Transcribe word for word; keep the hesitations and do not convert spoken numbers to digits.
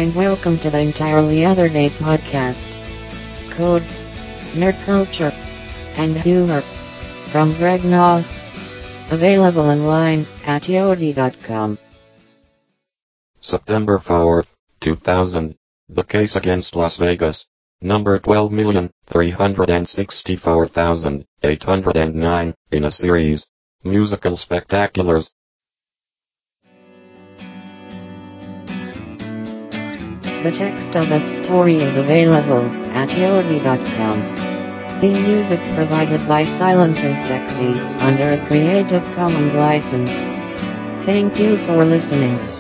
and welcome to the Entirely Other Day podcast. Code, nerd culture, and humor from Greg Noss. Available online at yodi dot com. September fourth, two thousand. The case against Las Vegas. Number twelve million three hundred sixty-four thousand eight hundred nine, in a series. Musical spectaculars. The text of the story is available at yodi dot com. Theme music provided by Silence is Sexy, under a Creative Commons license. Thank you for listening.